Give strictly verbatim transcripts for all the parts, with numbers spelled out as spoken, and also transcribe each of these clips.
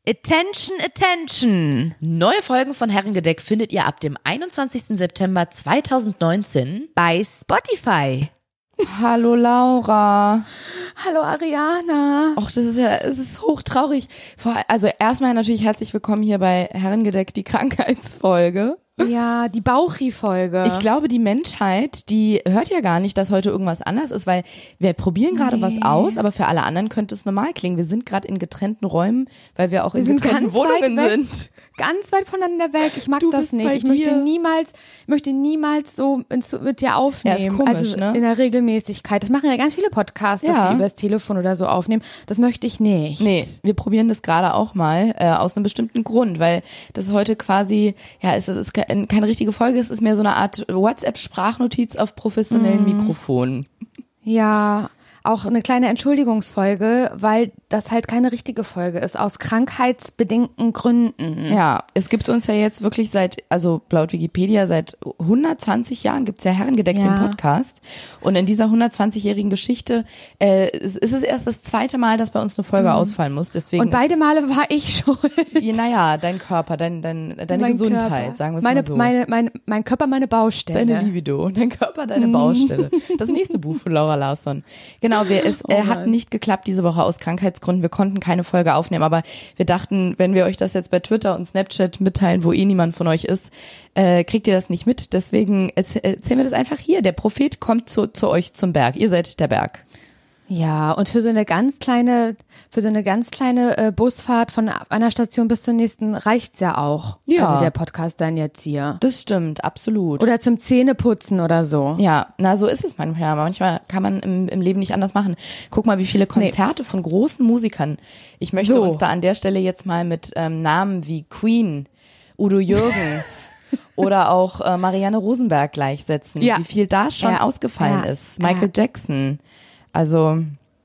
Attention, attention! Neue Folgen von Herrengedeck findet ihr ab dem einundzwanzigsten September zweitausendneunzehn bei Spotify. Hallo Laura. Hallo Ariana. Och, das ist ja, es ist hochtraurig. Also erstmal natürlich herzlich willkommen hier bei Herrengedeck, die Krankheitsfolge. Ja, die Bauchi-Folge. Ich glaube, die Menschheit, die hört ja gar nicht, dass heute irgendwas anders ist, weil wir probieren gerade nee. was aus, aber für alle anderen könnte es normal klingen. Wir sind gerade in getrennten Räumen, weil wir auch wir in sind getrennten Wohnungen sind. Ganz weit voneinander weg. Ich mag du das bist nicht. Bei ich dir. möchte niemals, möchte niemals so mit dir aufnehmen. Ja, ist komisch, also ne? in der Regelmäßigkeit. Das machen ja ganz viele Podcasts, dass ja. sie übers Telefon oder so aufnehmen. Das möchte ich nicht. Nee, wir probieren das gerade auch mal äh, aus einem bestimmten Grund, weil das heute quasi, ja, es ist keine richtige Folge, es ist mehr so eine Art WhatsApp-Sprachnotiz auf professionellen mm. Mikrofonen. Ja, auch eine kleine Entschuldigungsfolge, weil das halt keine richtige Folge ist, aus krankheitsbedingten Gründen. Ja, es gibt uns ja jetzt wirklich seit, also laut Wikipedia, seit hundertzwanzig Jahren gibt's ja Herrengedeck, ja. den Podcast. Und in dieser hundertzwanzigjährigen Geschichte äh, ist, ist es erst das zweite Mal, dass bei uns eine Folge mhm. ausfallen muss. Deswegen Und beide Male war ich schuld. Ja, naja, dein Körper, dein, dein, deine mein Gesundheit, Körper. sagen wir es meine, mal so. Meine, meine, mein Körper, meine Baustelle. Deine Libido, dein Körper, deine Baustelle. Das nächste Buch von Laura Larsson. Genau, wir, es äh, oh hat nicht geklappt diese Woche aus Krankheitsgründen. Wir konnten keine Folge aufnehmen, aber wir dachten, wenn wir euch das jetzt bei Twitter und Snapchat mitteilen, wo eh niemand von euch ist, äh, kriegt ihr das nicht mit. Deswegen erzäh- erzählen wir das einfach hier. Der Prophet kommt zu, zu euch zum Berg. Ihr seid der Berg. Ja, und für so eine ganz kleine, für so eine ganz kleine äh, Busfahrt von einer Station bis zur nächsten reicht's ja auch. Ja. Also der Podcast dann jetzt hier. Das stimmt, absolut. Oder zum Zähneputzen oder so. Ja, na so ist es manchmal. Manchmal kann man im, im Leben nicht anders machen. Guck mal, wie viele Konzerte nee. von großen Musikern. Ich möchte so. uns da an der Stelle jetzt mal mit ähm, Namen wie Queen, Udo Jürgens oder auch äh, Marianne Rosenberg gleichsetzen. Ja. Wie viel da schon ja. ausgefallen ja. ist. Michael ja. Jackson. Also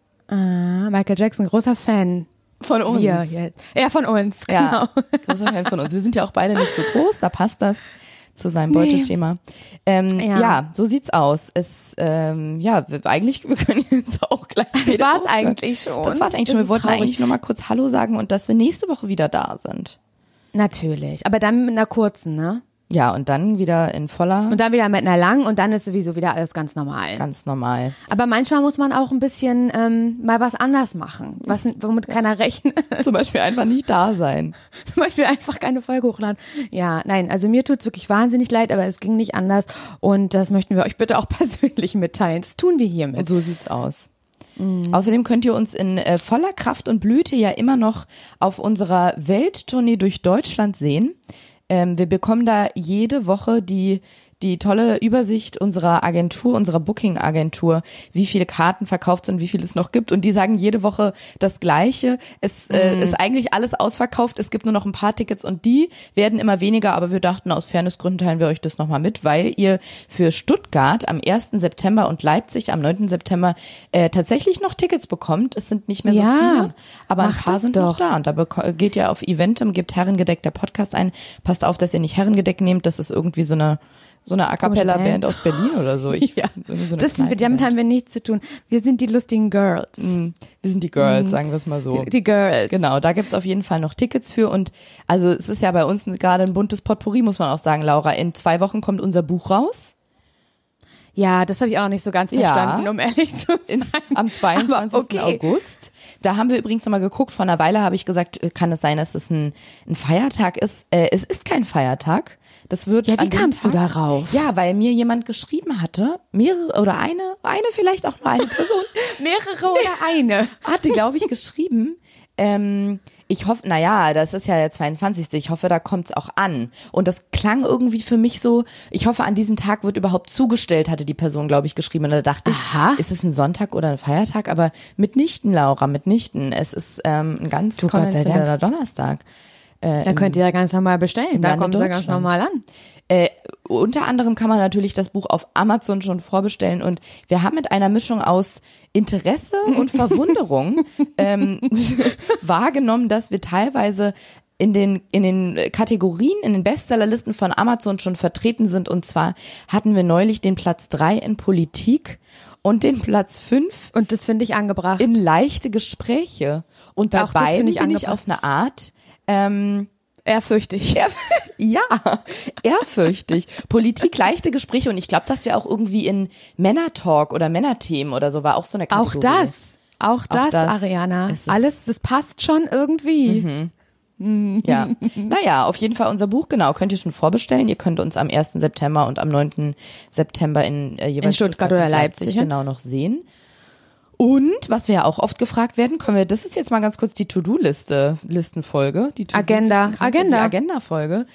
ah, Michael Jackson, großer Fan. Von uns. Wir jetzt. Ja, von uns, genau. Ja, großer Fan von uns. Wir sind ja auch beide nicht so groß, da passt das zu seinem Beuteschema. Nee. Ähm, ja. ja, so sieht's aus. Es, ähm, ja, wir, eigentlich, wir können jetzt auch gleich Das war's aufhören. eigentlich schon. Das war's eigentlich schon. Wir wollten traurig. eigentlich nur mal kurz Hallo sagen und dass wir nächste Woche wieder da sind. Natürlich, aber dann mit einer kurzen, ne? Ja, und dann wieder in voller... Und dann wieder mit einer langen und dann ist sowieso wieder alles ganz normal. Ganz normal. Aber manchmal muss man auch ein bisschen ähm, mal was anders machen, was, womit keiner rechnet. Zum Beispiel einfach nicht da sein. Zum Beispiel einfach keine Folge hochladen. Ja, nein, also mir tut's wirklich wahnsinnig leid, aber es ging nicht anders und das möchten wir euch bitte auch persönlich mitteilen. Das tun wir hiermit. Und so sieht's aus. Mhm. Außerdem könnt ihr uns in äh, voller Kraft und Blüte ja immer noch auf unserer Welttournee durch Deutschland sehen. Ähm, wir bekommen da jede Woche die die tolle Übersicht unserer Agentur, unserer Booking-Agentur, wie viele Karten verkauft sind, wie viel es noch gibt. Und die sagen jede Woche das Gleiche. Es mm. äh, ist eigentlich alles ausverkauft. Es gibt nur noch ein paar Tickets und die werden immer weniger. Aber wir dachten, aus Fairnessgründen teilen wir euch das nochmal mit, weil ihr für Stuttgart am ersten September und Leipzig am neunten September äh, tatsächlich noch Tickets bekommt. Es sind nicht mehr so ja, viele, aber ein paar sind doch. noch da. Und da beko- geht ihr auf Eventim, gebt Herrengedeck der Podcast ein. Passt auf, dass ihr nicht Herrengedeck nehmt. Das ist irgendwie so eine So eine A-Cappella-Band aus Berlin oder so. Ich, ja, so das sind wir, damit haben wir nichts zu tun. Wir sind die lustigen Girls. Mm, wir sind die Girls, mm. sagen wir es mal so. Die, die Girls. Genau, da gibt's auf jeden Fall noch Tickets für und also es ist ja bei uns gerade ein buntes Potpourri, muss man auch sagen, Laura. In zwei Wochen kommt unser Buch raus. Ja, das habe ich auch nicht so ganz verstanden, ja. um ehrlich zu sein. In, am zweiundzwanzigsten Okay. August. Da haben wir übrigens nochmal geguckt, vor einer Weile habe ich gesagt, kann es sein, dass es ein, ein Feiertag ist? Äh, es ist kein Feiertag. Das wird ja, wie kamst du darauf? Ja, weil mir jemand geschrieben hatte, mehrere oder eine, eine vielleicht auch nur eine Person. Mehrere oder eine? Hatte, glaube ich, geschrieben, ähm, ich hoffe, naja, das ist ja der zweiundzwanzigste Ich hoffe, da kommt's auch an. Und das klang irgendwie für mich so, ich hoffe, an diesem Tag wird überhaupt zugestellt, hatte die Person, glaube ich, geschrieben. Und da dachte ich, Aha. ist es ein Sonntag oder ein Feiertag? Aber mitnichten, Laura, mitnichten. Es ist ähm, ein ganz Du, Gott sei konventioneller Donnerstag. Äh, Da könnt ihr ja ganz normal bestellen. Da Lande kommt es ja ganz Deutschland. normal an. Äh, unter anderem kann man natürlich das Buch auf Amazon schon vorbestellen und wir haben mit einer Mischung aus Interesse und Verwunderung ähm, wahrgenommen, dass wir teilweise in den in den Kategorien, in den Bestsellerlisten von Amazon schon vertreten sind. Und zwar hatten wir neulich den Platz drei in Politik und den Platz fünf Und das finde ich angebracht. in leichte Gespräche. Und bei Auch das beiden finde ich bin ich angebracht. auf eine Art Ähm, Ehrfürchtig. Ehr- ja, ehrfürchtig. Politik, leichte Gespräche und ich glaube, dass wir auch irgendwie in Männertalk oder Männerthemen oder so war auch so eine Auch Kategorie. das, auch das, Auch das. Ariana. Es ist- Alles, das passt schon irgendwie. Ja, naja, auf jeden Fall unser Buch, genau, könnt ihr schon vorbestellen. Ihr könnt uns am ersten September und am neunten September in äh, jeweils In Stuttgart oder und Leipzig, ja? genau noch sehen. Und, was wir ja auch oft gefragt werden, können wir, das ist jetzt mal ganz kurz die To-Do-Liste, Listenfolge. Die To-Do- Agenda, Agenda. Die Agenda-Folge.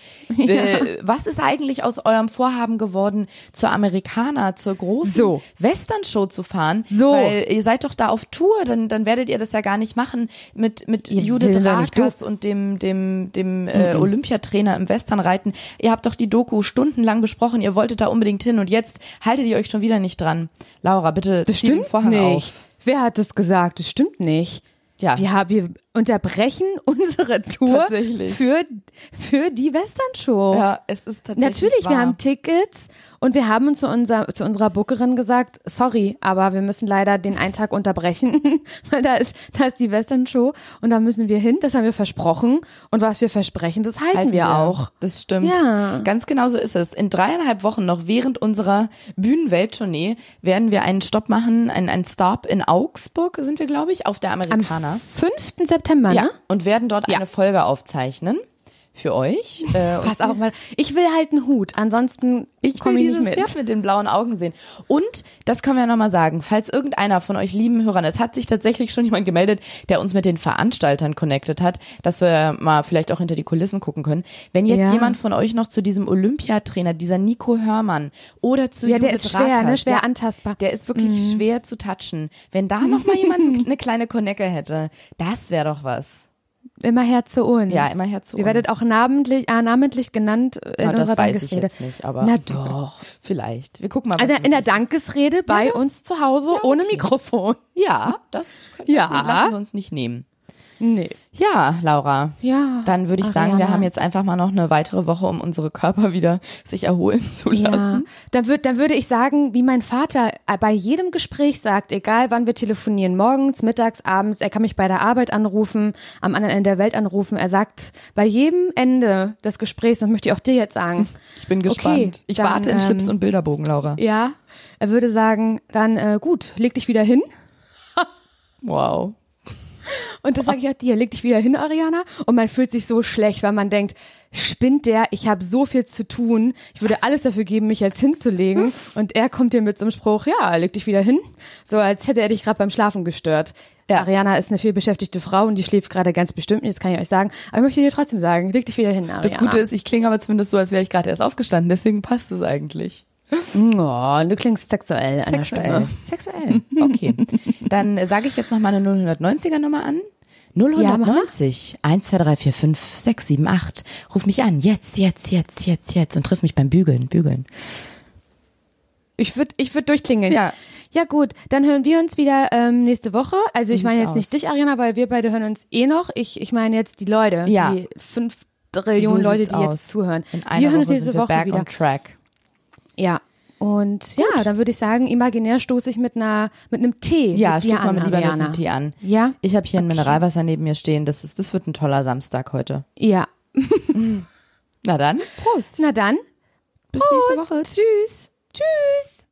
Äh, was ist eigentlich aus eurem Vorhaben geworden, zur Amerikaner, zur großen So. Western-Show zu fahren? So. Weil ihr seid doch da auf Tour, dann, dann werdet ihr das ja gar nicht machen mit, mit Ihr Judith will doch nicht Rakers und dem, dem, dem äh, Olympiatrainer im Westernreiten. Ihr habt doch die Doku stundenlang besprochen, ihr wolltet da unbedingt hin und jetzt haltet ihr euch schon wieder nicht dran. Laura, bitte Das zieh den stimmt Vorhang nicht. auf. Wer hat das gesagt? Das stimmt nicht. Ja. Wir, haben, wir unterbrechen unsere Tour Tatsächlich. für, für die Western-Show. Ja, es ist tatsächlich Natürlich, wahr. wir haben Tickets und wir haben zu, unser, zu unserer Bookerin gesagt, sorry, aber wir müssen leider den einen Tag unterbrechen, weil da ist, da ist die Western-Show und da müssen wir hin, das haben wir versprochen und was wir versprechen, das halten, Halten wir auch. Das stimmt. Ja. Ganz genau so ist es. In dreieinhalb Wochen noch während unserer Bühnenwelttournee werden wir einen Stopp machen, einen, einen Stop in Augsburg sind wir, glaube ich, auf der Am Amerikaner. fünften September, Ja, ne? und werden dort Ja. eine Folge aufzeichnen für euch. Äh, und Pass auf mal, ich will halt einen Hut, ansonsten Ich will komme ich dieses nicht mit. Pferd mit den blauen Augen sehen. Und, das können wir nochmal sagen, falls irgendeiner von euch lieben Hörern, es hat sich tatsächlich schon jemand gemeldet, der uns mit den Veranstaltern connected hat, dass wir mal vielleicht auch hinter die Kulissen gucken können. Wenn jetzt Ja. jemand von euch noch zu diesem Olympiatrainer, dieser Nico Hörmann oder zu Ja, der Judith ist schwer, Rakers, ne? Schwer ja, antastbar. der ist wirklich schwer zu touchen. Wenn da noch mal jemand eine kleine Konecke hätte, das wäre doch was. Immer her zu uns. Ja, immer her zu Ihr werdet uns. auch namentlich, äh, namentlich genannt in Na, das unserer weiß ich Dankesrede. jetzt nicht, aber Na doch. vielleicht. Wir gucken mal, was Also in der möglich ist. Dankesrede bei das- uns zu Hause ohne Mikrofon. Ja, das, können, Ja. das lassen wir uns nicht nehmen. Nee. Ja, Laura. Ja. Dann würde ich sagen, wir Ariana. haben jetzt einfach mal noch eine weitere Woche, um unsere Körper wieder sich erholen zu Ja, lassen. dann, würd, dann würde ich sagen, wie mein Vater bei jedem Gespräch sagt, egal wann wir telefonieren, morgens, mittags, abends, er kann mich bei der Arbeit anrufen, am anderen Ende der Welt anrufen, er sagt bei jedem Ende des Gesprächs, das möchte ich auch dir jetzt sagen, Ich bin gespannt. Okay, ich dann, warte in ähm, Schlips und Bilderbogen, Laura. ja, er würde sagen, dann äh, gut, leg dich wieder hin. Wow. Und das sage ich auch dir, leg dich wieder hin, Ariana. Und man fühlt sich so schlecht, weil man denkt, spinnt der, ich habe so viel zu tun, ich würde alles dafür geben, mich jetzt hinzulegen. Und er kommt dir mit so einem Spruch, ja, leg dich wieder hin. So als hätte er dich gerade beim Schlafen gestört. Ja. Ariana ist eine vielbeschäftigte Frau und die schläft gerade ganz bestimmt nicht, das kann ich euch sagen. Aber ich möchte dir trotzdem sagen, leg dich wieder hin, Ariana. Das Gute ist, ich klinge aber zumindest so, als wäre ich gerade erst aufgestanden. Deswegen passt es eigentlich. Oh, du klingst sexuell an der Sexuell. Stimme. Sexuell. Okay. Dann sage ich jetzt noch mal eine null neunziger Nummer an. null neunzig, eins, zwei, drei, vier, fünf, sechs, sieben, acht. Ruf mich an. Jetzt, jetzt, jetzt, jetzt, jetzt. Und triff mich beim Bügeln. Bügeln. Ich würde ich würd durchklingeln. Ja. Ja gut, dann hören wir uns wieder ähm, nächste Woche. Also Wie ich meine sieht's jetzt nicht dich, Ariana, weil wir beide hören uns eh noch. Ich, ich meine jetzt die Leute, Ja. die fünf Trillionen So Leute, sieht's die aus. jetzt zuhören. In einer wir hören uns Woche nächste sind wir Woche back wieder. on track. Ja. Und ja, dann würde ich sagen, imaginär stoße ich mit einer mit einem Tee Ja, mit dir stoß mal an, mit lieber mit Ariana. einem Tee an. Ja? Ich habe hier ein Okay. Mineralwasser neben mir stehen. Das ist, das wird ein toller Samstag heute. Ja. Na dann, Prost. Na dann, Bis Prost. nächste Woche. Tschüss. Tschüss.